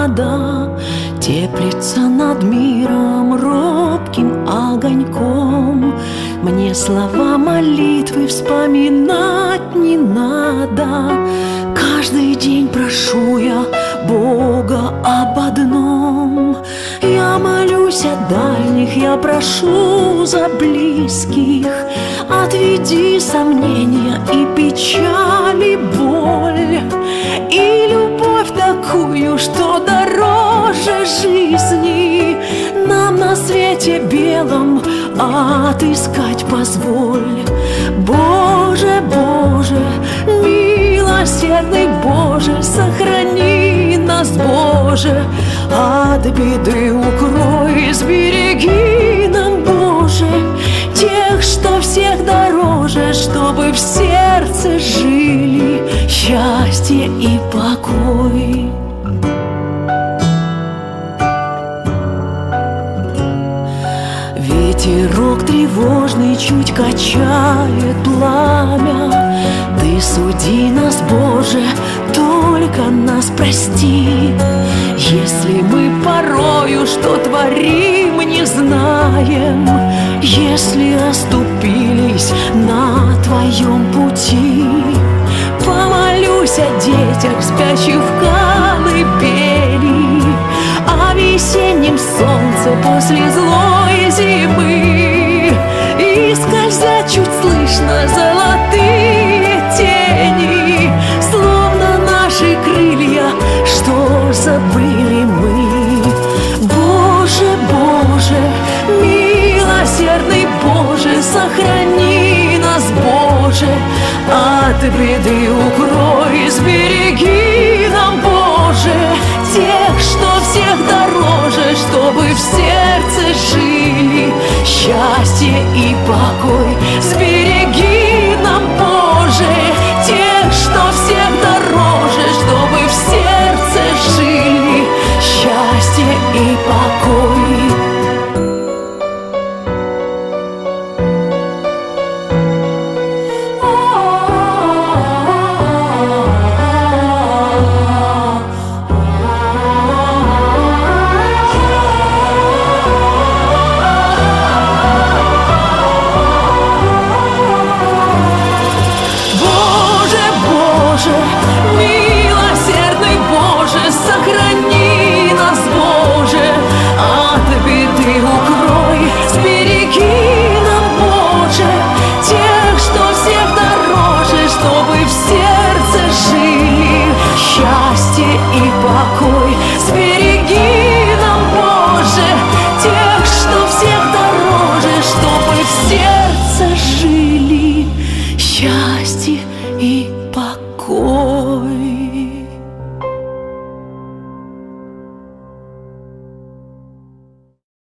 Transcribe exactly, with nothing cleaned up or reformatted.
надо, теплится над миром робким огоньком. Мне слова молитвы вспоминать не надо. Каждый день прошу я Бога об одном. Я молюсь о дальних, я прошу за близких. Отведи сомнения и печали, боль, и любовь такую, что дороже жизни, нам на свете белом отыскать позволь. Боже, Боже, милосердный Боже, сохрани нас, Боже, от беды укрой, сбереги нам, Боже, тех, что всех дороже, чтобы в сердце жили счастье и покой. Ветерок тревожный чуть качает пламя. Ты суди нас, Боже, только нас прости, если мы порою, что творим, не знаем, если оступились на Твоем пути. Помолюсь о детях, спящих в колыбели, о весеннем солнце после злой зимы, и скользят чуть слышно золотые тени, словно наши крылья, что забыли мы. Боже, Боже, милосердный Боже, сохрани нас, Боже, от беды укрой, сбереги нам, Боже, тех, что всех дороже, чтобы в сердце жили счастье и покой. Сбереги нам, Боже, тех, что всех дороже, чтобы в сердце жили счастье и покой. Милосердный Боже, сохрани нас, Боже, от беды укрой, сбереги нам, Боже, тех, что всех дороже, чтобы в сердце жили счастье и покой. Сбереги нам, Боже, тех, что всех дороже, чтобы в сердце жили счастье и покой.